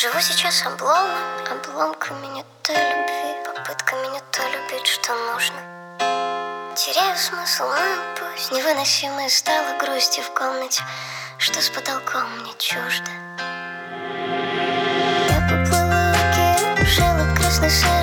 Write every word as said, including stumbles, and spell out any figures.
Живу сейчас обломом, обломками не той любви, попытками не то любить, что нужно. Теряю смысл, мою пусть невыносимой стала грусти в комнате, что с потолком мне чуждо. Я поплыла в океан, красный свет.